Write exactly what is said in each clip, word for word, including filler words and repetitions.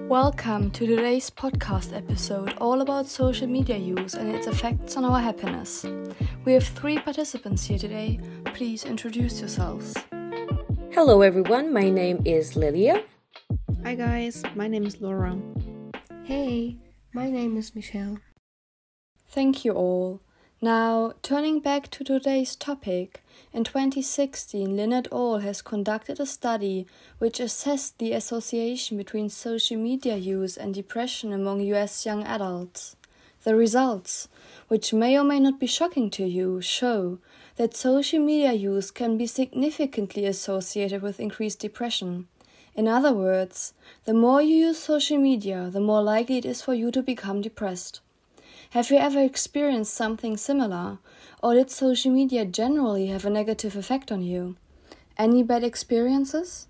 Welcome to today's podcast episode all about social media use and its effects on our happiness. We have three participants here today. Please introduce yourselves. Hello everyone, my name is Lilia. Hi guys, my name is Laura. Hey, my name is Michelle. Thank you all. Now, turning back to today's topic, in twenty sixteen, Lin et al. Has conducted a study which assessed the association between social media use and depression among U S young adults. The results, which may or may not be shocking to you, show that social media use can be significantly associated with increased depression. In other words, the more you use social media, the more likely it is for you to become depressed. Have you ever experienced something similar, or did social media generally have a negative effect on you? Any bad experiences?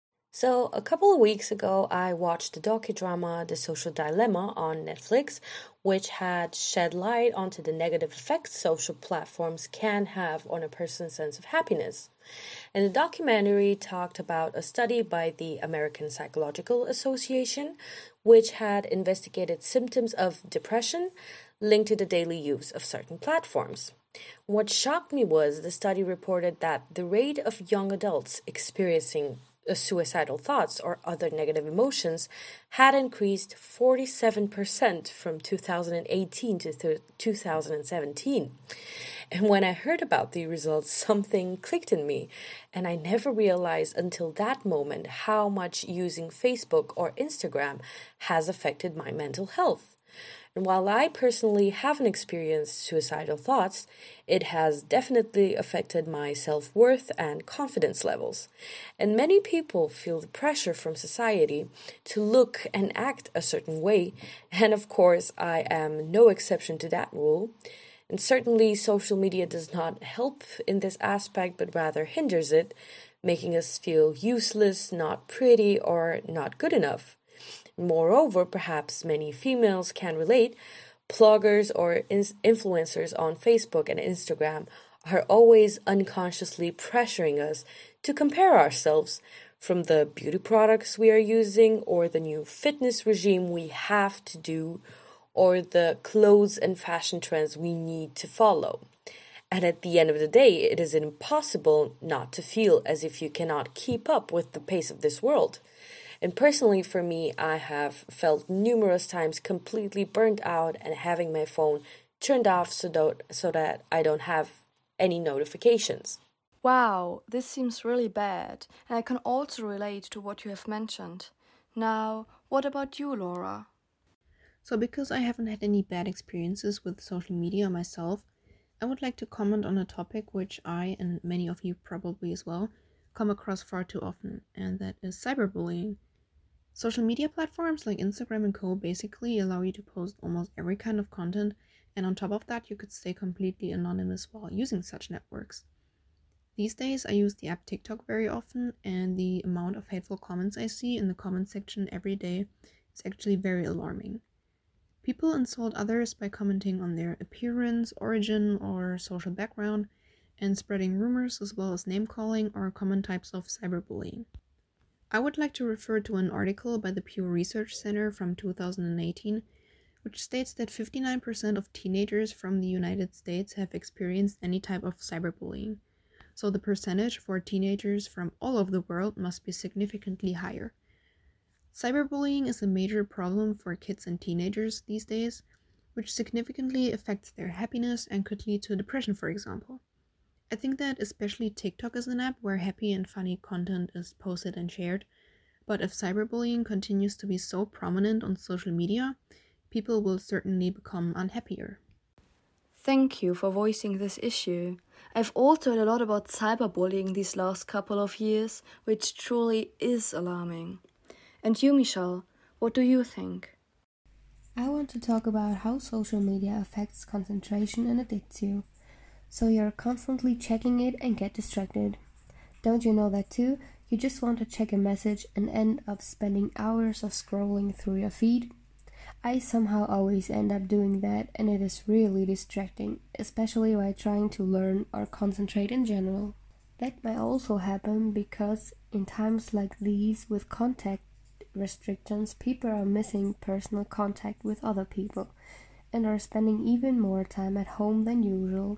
So, a couple of weeks ago, I watched the docudrama The Social Dilemma on Netflix, which had shed light onto the negative effects social platforms can have on a person's sense of happiness. And the documentary talked about a study by the American Psychological Association, which had investigated symptoms of depression linked to the daily use of certain platforms. What shocked me was the study reported that the rate of young adults experiencing suicidal thoughts or other negative emotions had increased forty-seven percent from two thousand eighteen to two thousand seventeen. And when I heard about the results, something clicked in me, and I never realized until that moment how much using Facebook or Instagram has affected my mental health. And while I personally haven't experienced suicidal thoughts, it has definitely affected my self-worth and confidence levels. And many people feel the pressure from society to look and act a certain way, and of course I am no exception to that rule. And certainly social media does not help in this aspect, but rather hinders it, making us feel useless, not pretty, or not good enough. Moreover, perhaps many females can relate, bloggers or in- influencers on Facebook and Instagram are always unconsciously pressuring us to compare ourselves from the beauty products we are using or the new fitness regime we have to do or the clothes and fashion trends we need to follow. And at the end of the day, it is impossible not to feel as if you cannot keep up with the pace of this world. And personally for me, I have felt numerous times completely burnt out and having my phone turned off so that, so that I don't have any notifications. Wow, this seems really bad, and I can also relate to what you have mentioned. Now, what about you, Laura? So because I haven't had any bad experiences with social media myself, I would like to comment on a topic which I, and many of you probably as well, come across far too often, and that is cyberbullying. Social media platforms like Instagram and co basically allow you to post almost every kind of content, and on top of that you could stay completely anonymous while using such networks. These days I use the app TikTok very often, and the amount of hateful comments I see in the comment section every day is actually very alarming. People insult others by commenting on their appearance, origin, or social background, and spreading rumors as well as name-calling are common types of cyberbullying. I would like to refer to an article by the Pew Research Center from two thousand eighteen, which states that fifty-nine percent of teenagers from the United States have experienced any type of cyberbullying. So the percentage for teenagers from all over the world must be significantly higher. Cyberbullying is a major problem for kids and teenagers these days, which significantly affects their happiness and could lead to depression, for example. I think that especially TikTok is an app where happy and funny content is posted and shared, but if cyberbullying continues to be so prominent on social media, people will certainly become unhappier. Thank you for voicing this issue. I've also heard a lot about cyberbullying these last couple of years, which truly is alarming. And you, Michelle, what do you think? I want to talk about how social media affects concentration and addicts you. So you're constantly checking it and get distracted. Don't you know that too? You just want to check a message and end up spending hours of scrolling through your feed. I somehow always end up doing that, and it is really distracting, especially while trying to learn or concentrate in general. That might also happen because in times like these with contact restrictions, people are missing personal contact with other people and are spending even more time at home than usual.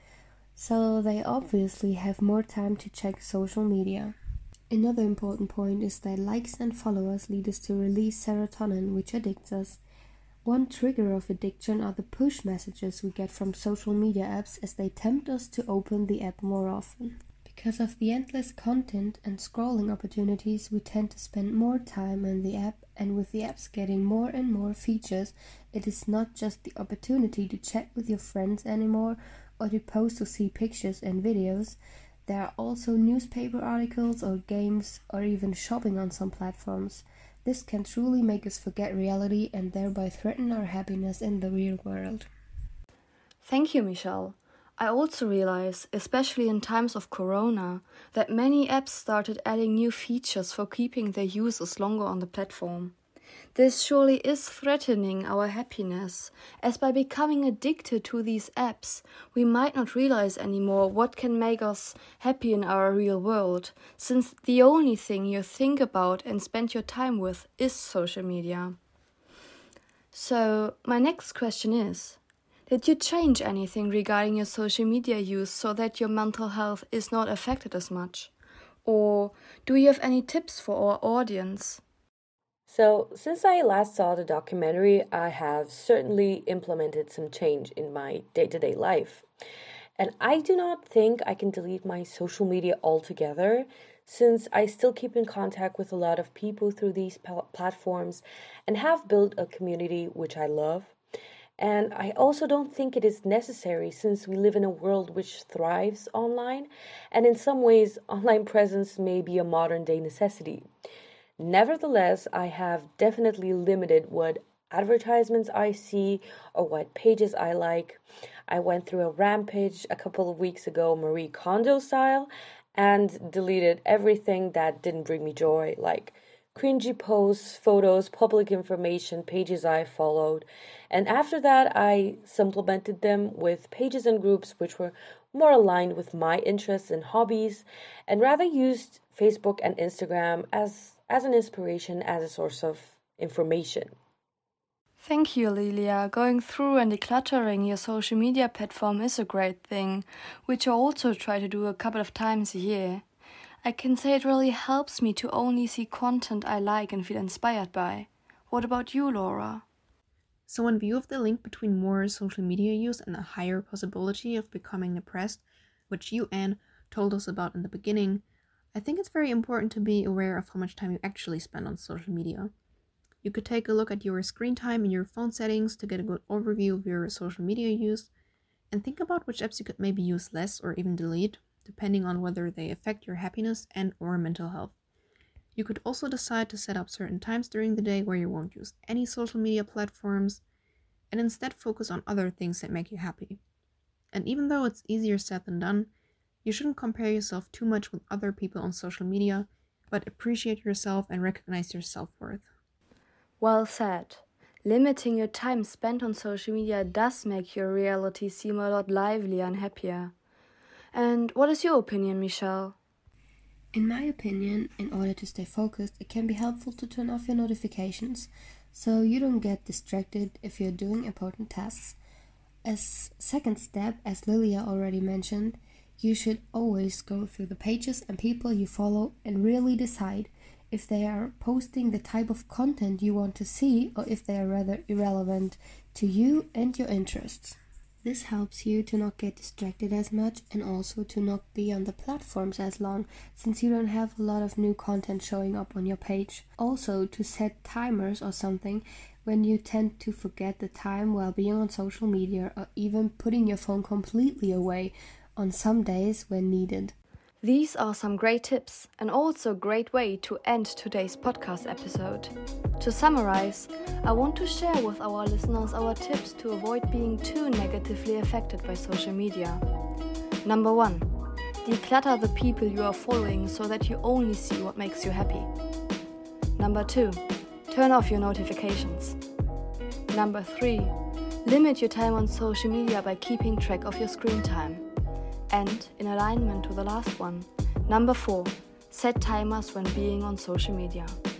So they obviously have more time to check social media. Another important point is that likes and followers lead us to release serotonin, which addicts us. One trigger of addiction are the push messages we get from social media apps as they tempt us to open the app more often. Because of the endless content and scrolling opportunities, we tend to spend more time in the app, and with the apps getting more and more features, it is not just the opportunity to chat with your friends anymore or to post or see pictures and videos. There are also newspaper articles or games or even shopping on some platforms. This can truly make us forget reality and thereby threaten our happiness in the real world. Thank you, Michelle. I also realize, especially in times of Corona, that many apps started adding new features for keeping their users longer on the platform. This surely is threatening our happiness, as by becoming addicted to these apps, we might not realize anymore what can make us happy in our real world, since the only thing you think about and spend your time with is social media. So, my next question is, did you change anything regarding your social media use so that your mental health is not affected as much? Or do you have any tips for our audience? So, since I last saw the documentary, I have certainly implemented some change in my day-to-day life. And I do not think I can delete my social media altogether, since I still keep in contact with a lot of people through these pl- platforms and have built a community which I love. And I also don't think it is necessary, since we live in a world which thrives online, and in some ways, online presence may be a modern-day necessity. Nevertheless, I have definitely limited what advertisements I see or what pages I like. I went through a rampage a couple of weeks ago, Marie Kondo style, and deleted everything that didn't bring me joy, like cringy posts, photos, public information, pages I followed. And after that, I supplemented them with pages and groups which were more aligned with my interests and hobbies, and rather used Facebook and Instagram as as an inspiration, as a source of information. Thank you, Lilia. Going through and decluttering your social media platform is a great thing, which I also try to do a couple of times a year. I can say it really helps me to only see content I like and feel inspired by. What about you, Laura? So in view of the link between more social media use and a higher possibility of becoming depressed, which you, Anne, told us about in the beginning, I think it's very important to be aware of how much time you actually spend on social media. You could take a look at your screen time in your phone settings to get a good overview of your social media use, and think about which apps you could maybe use less or even delete, depending on whether they affect your happiness and or mental health. You could also decide to set up certain times during the day where you won't use any social media platforms, and instead focus on other things that make you happy. And even though it's easier said than done, you shouldn't compare yourself too much with other people on social media, but appreciate yourself and recognize your self-worth. Well said. Limiting your time spent on social media does make your reality seem a lot livelier and happier. And what is your opinion, Michelle? In my opinion, in order to stay focused, it can be helpful to turn off your notifications, so you don't get distracted if you're doing important tasks. As second step, as Lilia already mentioned, you should always go through the pages and people you follow and really decide if they are posting the type of content you want to see or if they are rather irrelevant to you and your interests. This helps you to not get distracted as much and also to not be on the platforms as long, since you don't have a lot of new content showing up on your page. Also, to set timers or something when you tend to forget the time while being on social media, or even putting your phone completely away on some days when needed. These are some great tips and also a great way to end today's podcast episode. To summarize, I want to share with our listeners our tips to avoid being too negatively affected by social media. Number one, declutter the people you are following so that you only see what makes you happy. Number two, turn off your notifications. Number three, limit your time on social media by keeping track of your screen time. And, in alignment to the last one, number four, set timers when being on social media.